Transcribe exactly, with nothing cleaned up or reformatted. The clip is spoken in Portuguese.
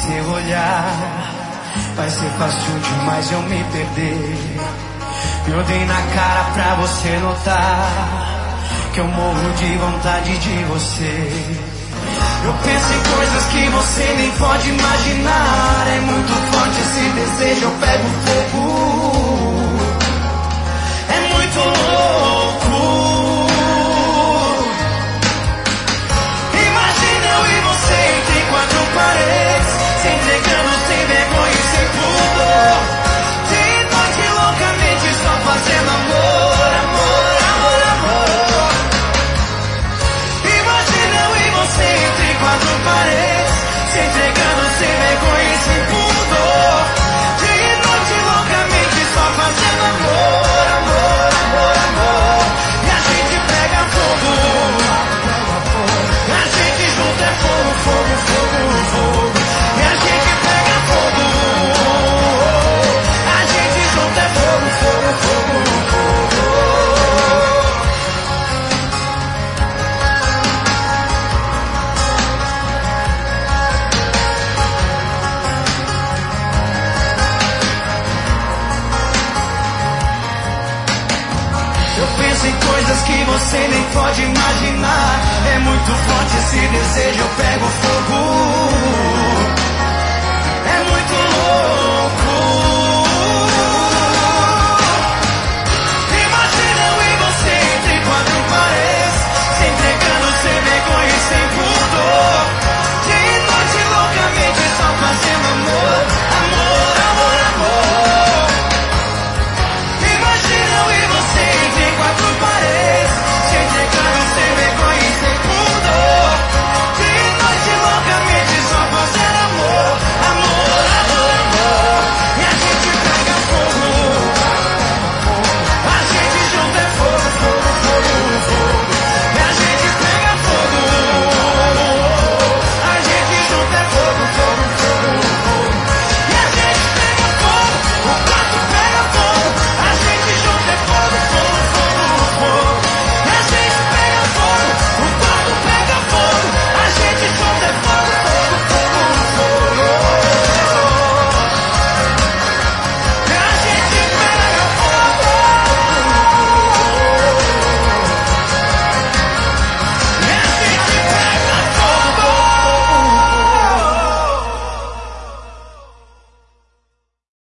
seu olhar, vai ser fácil demais eu me perder. Eu dei na cara pra você notar que eu morro de vontade de você. Eu penso em coisas que você nem pode imaginar. É muito forte esse desejo, eu pego fogo. É muito louco. Imagina eu e você entre quatro paredes, se entregando sem vergonha e sem pudor. De noite loucamente só fazendo amor, amor, amor, amor. Imagina eu e você entre quatro paredes, se entregando sem vergonha e sem pudor. De noite loucamente só fazendo amor, amor, amor, amor. E a gente pega fogo, a gente junto é fogo, fogo, fogo, fogo. E a gente pega fogo, a gente junto é fogo, fogo, fogo, fogo. Eu penso em coisas que você nem pode imaginar. É muito forte esse desejo, eu pego fogo.